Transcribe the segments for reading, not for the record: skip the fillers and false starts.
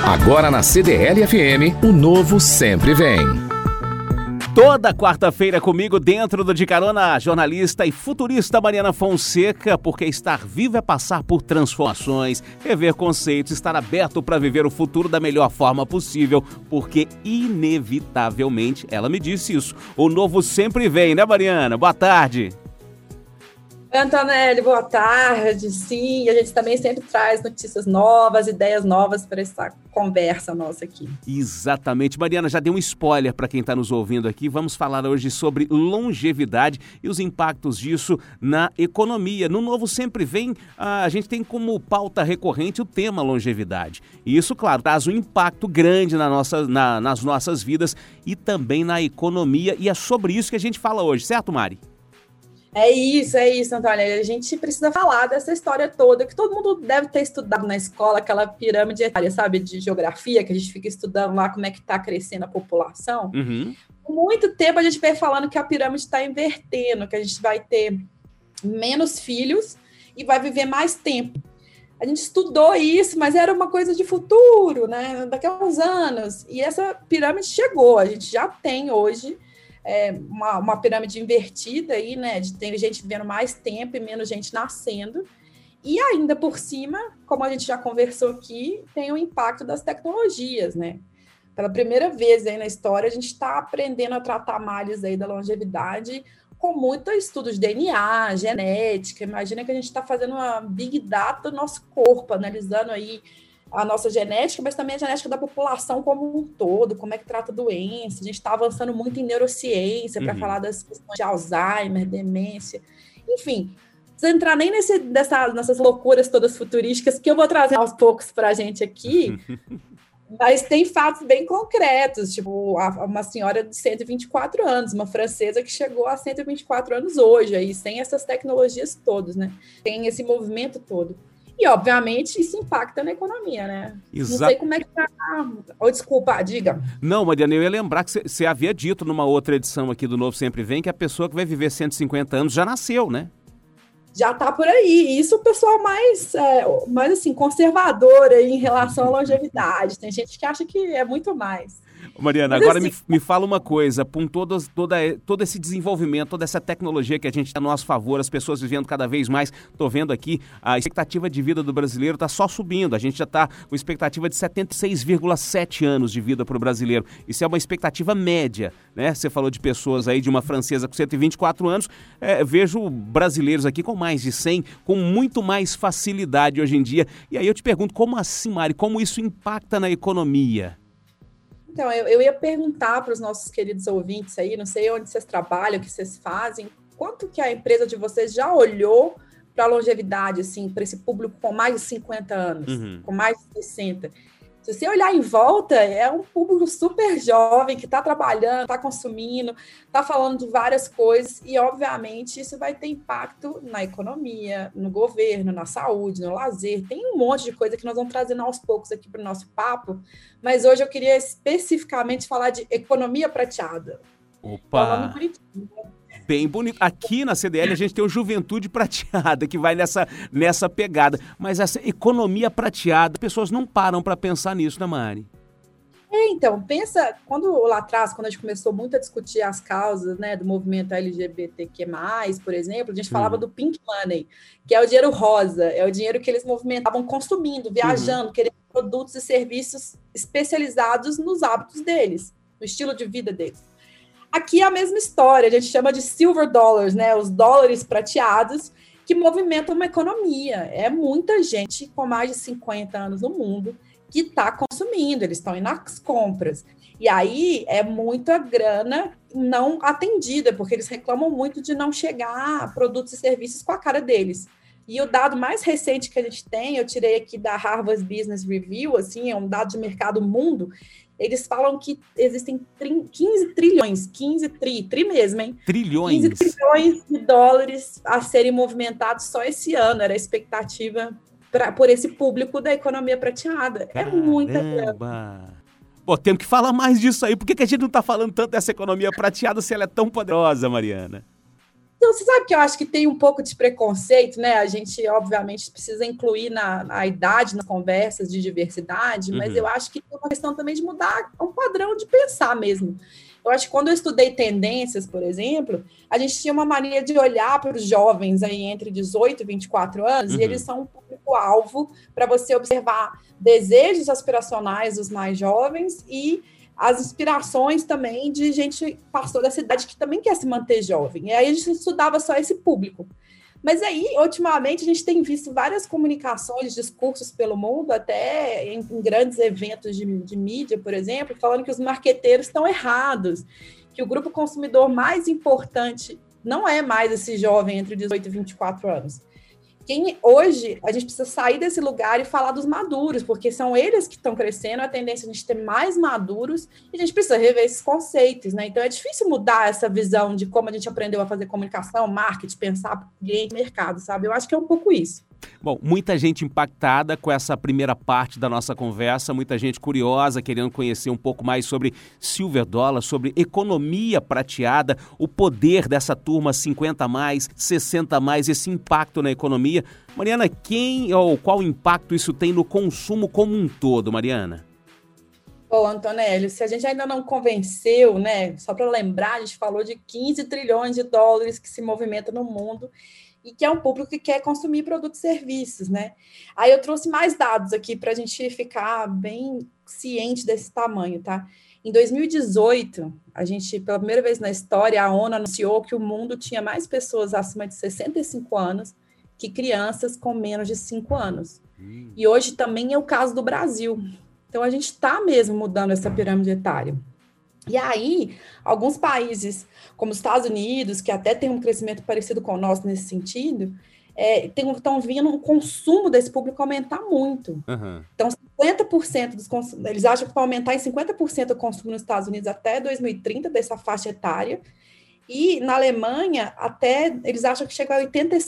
Agora na CDL-FM, o novo sempre vem. Toda quarta-feira comigo dentro do De Carona, jornalista e futurista Mariana Fonseca, porque estar vivo é passar por transformações, rever conceitos, estar aberto para viver o futuro da melhor forma possível, porque inevitavelmente, ela me disse isso, o novo sempre vem, né Mariana? Boa tarde. Antonelli, boa tarde. Sim, a gente também sempre traz notícias novas, ideias novas para essa conversa nossa aqui. Exatamente. Mariana, já deu um spoiler para quem está nos ouvindo aqui. Vamos falar hoje sobre longevidade e os impactos disso na economia. No Novo Sempre Vem, a gente tem como pauta recorrente o tema longevidade. E isso, claro, traz um impacto grande nas nossas vidas e também na economia. E é sobre isso que a gente fala hoje, certo, Mari? É isso, Antônio. A gente precisa falar dessa história toda, que todo mundo deve ter estudado na escola, aquela pirâmide etária, sabe, de geografia, que a gente fica estudando lá como é que está crescendo a população. Uhum. Por muito tempo a gente vem falando que a pirâmide está invertendo, que a gente vai ter menos filhos e vai viver mais tempo. A gente estudou isso, mas era uma coisa de futuro, né? Daqui a uns anos. E essa pirâmide chegou, a gente já tem hoje uma pirâmide invertida aí, né? De ter gente vivendo mais tempo e menos gente nascendo. E ainda por cima, como a gente já conversou aqui, tem o impacto das tecnologias, né? Pela primeira vez aí na história, a gente está aprendendo a tratar males aí da longevidade com muitos estudos de DNA, genética. Imagina que a gente está fazendo uma big data do nosso corpo, analisando aí a nossa genética, mas também a genética da população como um todo, como é que trata doença. A gente está avançando muito em neurociência para falar das questões de Alzheimer, demência, enfim. Não precisa entrar nem nessas loucuras todas futurísticas que eu vou trazer aos poucos para a gente aqui, mas tem fatos bem concretos, tipo uma senhora de 124 anos, uma francesa que chegou a 124 anos hoje, aí, sem essas tecnologias todas, né? Tem esse movimento todo. E, obviamente, isso impacta na economia, né? Não sei como é que tá... desculpa, diga. Não, Mariana, eu ia lembrar que você havia dito numa outra edição aqui do Novo Sempre Vem que a pessoa que vai viver 150 anos já nasceu, né? Já tá por aí. Isso o pessoal mais assim, conservador aí em relação à longevidade. Tem gente que acha que é muito mais. Mariana, agora me fala uma coisa, com todo esse desenvolvimento, toda essa tecnologia que a gente tem a nosso favor, as pessoas vivendo cada vez mais, estou vendo aqui, a expectativa de vida do brasileiro está só subindo, a gente já está com expectativa de 76,7 anos de vida para o brasileiro, isso é uma expectativa média, né? Você falou de pessoas aí, de uma francesa com 124 anos, vejo brasileiros aqui com mais de 100, com muito mais facilidade hoje em dia, e aí eu te pergunto, como assim, Mari, como isso impacta na economia? Então, eu ia perguntar para os nossos queridos ouvintes aí, não sei onde vocês trabalham, o que vocês fazem, quanto que a empresa de vocês já olhou para a longevidade, assim, para esse público com mais de 50 anos, com mais de 60. Se você olhar em volta, é um público super jovem que está trabalhando, está consumindo, está falando de várias coisas e, obviamente, isso vai ter impacto na economia, no governo, na saúde, no lazer. Tem um monte de coisa que nós vamos trazendo aos poucos aqui para o nosso papo, mas hoje eu queria especificamente falar de economia prateada. Opa! Bem bonito. Aqui na CDL a gente tem o Juventude Prateada, que vai nessa pegada. Mas essa economia prateada, as pessoas não param para pensar nisso, né, Mari? Então, pensa, lá atrás, quando a gente começou muito a discutir as causas, né, do movimento LGBTQ+, por exemplo, a gente falava do pink money, que é o dinheiro rosa, é o dinheiro que eles movimentavam consumindo, viajando, querendo produtos e serviços especializados nos hábitos deles, no estilo de vida deles. Aqui é a mesma história, a gente chama de silver dollars, né? Os dólares prateados que movimentam uma economia. É muita gente com mais de 50 anos no mundo que está consumindo, eles estão indo nas compras. E aí é muita grana não atendida, porque eles reclamam muito de não chegar produtos e serviços com a cara deles. E o dado mais recente que a gente tem, eu tirei aqui da Harvard Business Review, assim, é um dado de mercado mundo. Eles falam que existem 15 trilhões, 15 tri mesmo, hein? Trilhões? 15 trilhões de dólares a serem movimentados só esse ano. Era a expectativa por esse público da economia prateada. Caramba. É muita grana. Pô, temos que falar mais disso aí. Por que a gente não está falando tanto dessa economia prateada se ela é tão poderosa, Mariana? Então, você sabe que eu acho que tem um pouco de preconceito, né? A gente, obviamente, precisa incluir na idade, nas conversas de diversidade, mas eu acho que tem uma questão também de mudar um padrão de pensar mesmo. Eu acho que quando eu estudei tendências, por exemplo, a gente tinha uma mania de olhar para os jovens aí entre 18 e 24 anos, e eles são um público-alvo para você observar desejos aspiracionais dos mais jovens e as inspirações também de gente que passou da cidade que também quer se manter jovem. E aí a gente estudava só esse público. Mas aí, ultimamente, a gente tem visto várias comunicações, discursos pelo mundo, até em grandes eventos de mídia, por exemplo, falando que os marqueteiros estão errados, que o grupo consumidor mais importante não é mais esse jovem entre 18 e 24 anos. Hoje, a gente precisa sair desse lugar e falar dos maduros, porque são eles que estão crescendo, a tendência é a gente ter mais maduros, e a gente precisa rever esses conceitos, né? Então, é difícil mudar essa visão de como a gente aprendeu a fazer comunicação, marketing, pensar cliente, mercado, sabe? Eu acho que é um pouco isso. Bom, muita gente impactada com essa primeira parte da nossa conversa, muita gente curiosa, querendo conhecer um pouco mais sobre Silver Dollar, sobre economia prateada, o poder dessa turma 50 mais, 60 mais, esse impacto na economia. Mariana, qual impacto isso tem no consumo como um todo, Mariana? Bom, Antonelli, se a gente ainda não convenceu, né, só para lembrar, a gente falou de 15 trilhões de dólares que se movimentam no mundo, e que é um público que quer consumir produtos e serviços, né? Aí eu trouxe mais dados aqui para a gente ficar bem ciente desse tamanho, tá? Em 2018, a gente, pela primeira vez na história, a ONU anunciou que o mundo tinha mais pessoas acima de 65 anos que crianças com menos de 5 anos. E hoje também é o caso do Brasil. Então, a gente está mesmo mudando essa pirâmide etária. E aí, alguns países, como os Estados Unidos, que até tem um crescimento parecido com o nosso nesse sentido, estão vendo o consumo desse público aumentar muito. Então, 50% dos consumos, eles acham que vai aumentar em 50% o consumo nos Estados Unidos até 2030, dessa faixa etária, e na Alemanha, até eles acham que chega a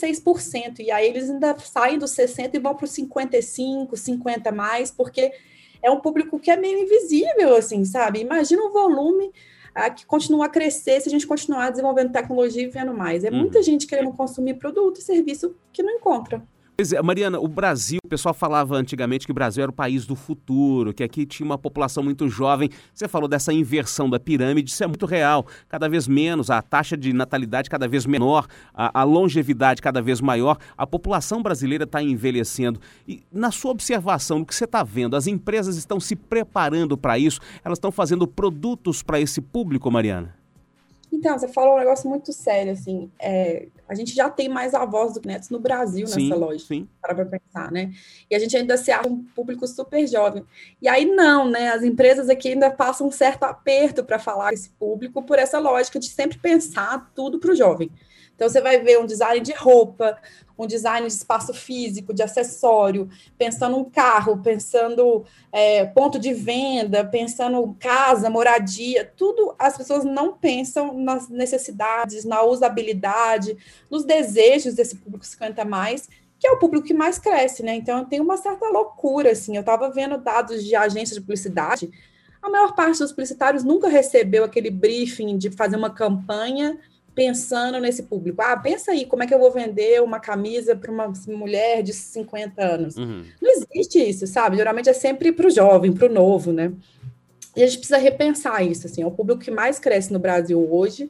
86%, e aí eles ainda saem dos 60% e vão para os 55%, 50% mais, porque é um público que é meio invisível, assim, sabe? Imagina o volume que continua a crescer se a gente continuar desenvolvendo tecnologia e vendo mais. É muita gente querendo consumir produto e serviço que não encontra. Pois é, Mariana, o Brasil, o pessoal falava antigamente que o Brasil era o país do futuro, que aqui tinha uma população muito jovem. Você falou dessa inversão da pirâmide, isso é muito real. Cada vez menos, a taxa de natalidade cada vez menor, a longevidade cada vez maior. A população brasileira está envelhecendo. E na sua observação, no que você está vendo, as empresas estão se preparando para isso? Elas estão fazendo produtos para esse público, Mariana? Então, você falou um negócio muito sério, assim, a gente já tem mais avós do que netos no Brasil nessa lógica, para pensar, né? E a gente ainda se acha um público super jovem. E aí não, né? As empresas aqui ainda passam um certo aperto para falar com esse público por essa lógica de sempre pensar tudo para o jovem. Então, você vai ver um design de roupa, um design de espaço físico, de acessório, pensando um carro, pensando ponto de venda, pensando casa, moradia, tudo as pessoas não pensam nas necessidades, na usabilidade, nos desejos desse público 50 mais, que é o público que mais cresce, né? Então, tem uma certa loucura, assim. Eu estava vendo dados de agências de publicidade, a maior parte dos publicitários nunca recebeu aquele briefing de fazer uma campanha pensando nesse público. Pensa aí, como é que eu vou vender uma camisa para uma mulher de 50 anos? Não existe isso, sabe? Geralmente é sempre para o jovem, para o novo, né? E a gente precisa repensar isso, assim, é o público que mais cresce no Brasil hoje,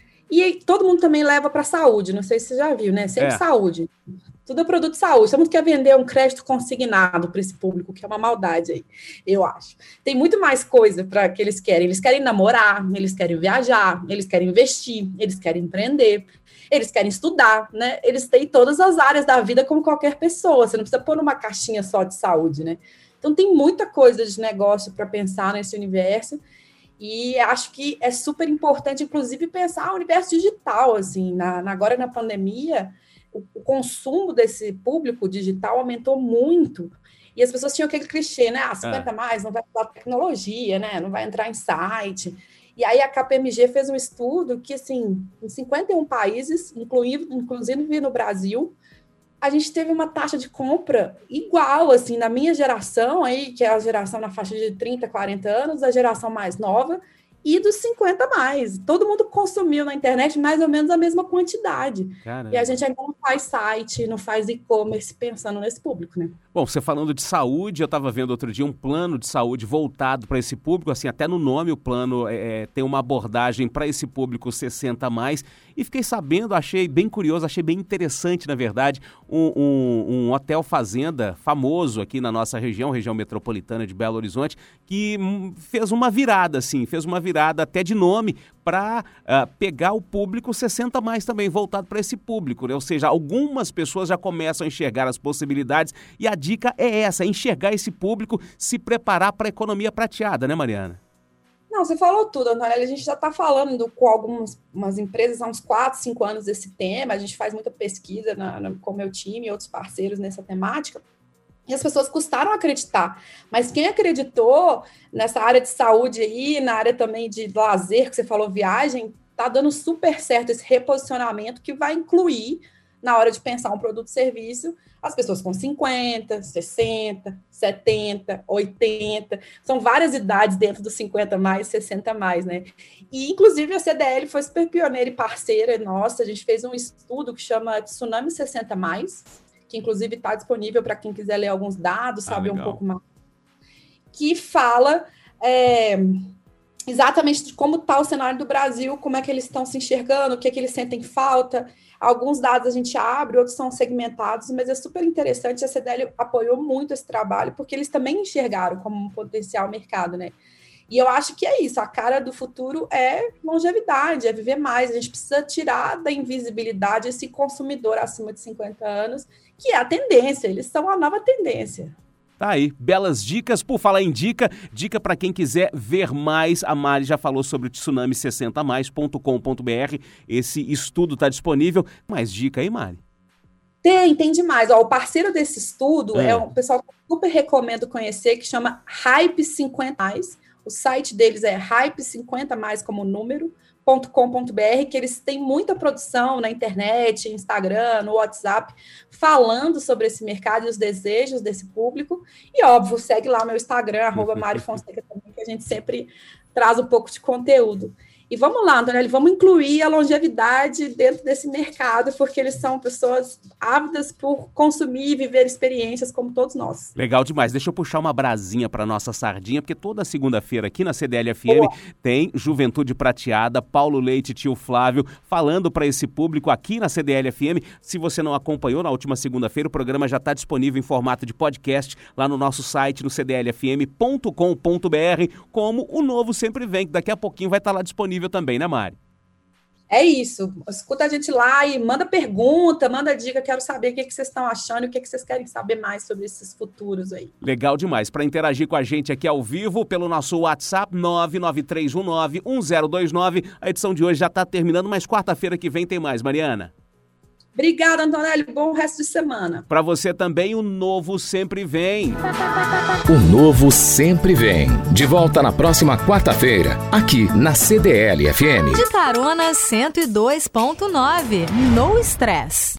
e todo mundo também leva para a saúde, não sei se você já viu, né? Sempre saúde. Tudo é produto de saúde. Todo mundo quer vender um crédito consignado para esse público, que é uma maldade aí, eu acho. Tem muito mais coisa para que eles querem. Eles querem namorar, eles querem viajar, eles querem investir, eles querem empreender, eles querem estudar, né? Eles têm todas as áreas da vida como qualquer pessoa. Você não precisa pôr numa caixinha só de saúde, né? Então tem muita coisa de negócio para pensar nesse universo. E acho que é super importante, inclusive, pensar o universo digital, assim, agora na pandemia, o consumo desse público digital aumentou muito, e as pessoas tinham aquele clichê, né? 50 mais, não vai usar tecnologia, né? Não vai entrar em site. E aí a KPMG fez um estudo que, assim, em 51 países, inclusive no Brasil, a gente teve uma taxa de compra igual, assim, na minha geração, aí, que é a geração na faixa de 30, 40 anos, a geração mais nova, e dos 50 mais. Todo mundo consumiu na internet mais ou menos a mesma quantidade. Caramba. E a gente ainda não faz site, não faz e-commerce pensando nesse público, né? Bom, você falando de saúde, eu estava vendo outro dia um plano de saúde voltado para esse público, assim, até no nome o plano tem uma abordagem para esse público 60 mais, e fiquei sabendo, achei bem curioso, achei bem interessante, na verdade, um hotel fazenda famoso aqui na nossa região metropolitana de Belo Horizonte, que fez uma virada até de nome para pegar o público 60 mais também, voltado para esse público, né? Ou seja, algumas pessoas já começam a enxergar as possibilidades e a dica é essa, enxergar esse público, se preparar para a economia prateada, né, Mariana? Não, você falou tudo, Antonella. A gente já está falando com algumas empresas há uns 4, 5 anos desse tema, a gente faz muita pesquisa com o meu time e outros parceiros nessa temática, e as pessoas custaram acreditar, mas quem acreditou nessa área de saúde aí, na área também de lazer, que você falou, viagem, tá dando super certo esse reposicionamento que vai incluir, na hora de pensar um produto e serviço, as pessoas com 50, 60, 70, 80, são várias idades dentro dos 50 mais, 60 mais, né? E, inclusive, a CDL foi super pioneira e parceira nossa, a gente fez um estudo que chama Tsunami 60 mais, que inclusive está disponível para quem quiser ler alguns dados, saber um pouco mais, que fala exatamente de como está o cenário do Brasil, como é que eles estão se enxergando, o que é que eles sentem falta. Alguns dados a gente abre, outros são segmentados, mas é super interessante, a CDL apoiou muito esse trabalho, porque eles também enxergaram como um potencial mercado, né? E eu acho que é isso, a cara do futuro é longevidade, é viver mais, a gente precisa tirar da invisibilidade esse consumidor acima de 50 anos, que é a tendência, eles são a nova tendência. Tá aí, belas dicas. Por falar em dica para quem quiser ver mais, a Mari já falou sobre o tsunami60mais.com.br, esse estudo está disponível. Mais dica aí, Mari? Tem demais. O parceiro desse estudo é um pessoal que eu super recomendo conhecer, que chama Hype 50 mais. O site deles é hype50 mais como número.com.br, que eles têm muita produção na internet, Instagram, no WhatsApp, falando sobre esse mercado e os desejos desse público. E, óbvio, segue lá meu Instagram, @marifonseca também, que a gente sempre traz um pouco de conteúdo. E vamos lá, Antonella, vamos incluir a longevidade dentro desse mercado, porque eles são pessoas ávidas por consumir e viver experiências como todos nós. Legal demais. Deixa eu puxar uma brasinha para nossa sardinha, porque toda segunda-feira aqui na CDL FM tem Juventude Prateada, Paulo Leite e Tio Flávio falando para esse público aqui na CDL FM. Se você não acompanhou na última segunda-feira, o programa já está disponível em formato de podcast lá no nosso site, no cdlfm.com.br, como o novo sempre vem, que daqui a pouquinho vai estar lá disponível também, né, Mari? É isso, escuta a gente lá e manda pergunta, manda dica, quero saber o que vocês estão achando e o que vocês querem saber mais sobre esses futuros aí. Legal demais, para interagir com a gente aqui ao vivo pelo nosso WhatsApp 993191029, a edição de hoje já está terminando, mas quarta-feira que vem tem mais, Mariana. Obrigada, Antonella. Bom resto de semana. Para você também, o Novo Sempre Vem. O Novo Sempre Vem. De volta na próxima quarta-feira, aqui na CDL FM. De carona 102.9. No estresse.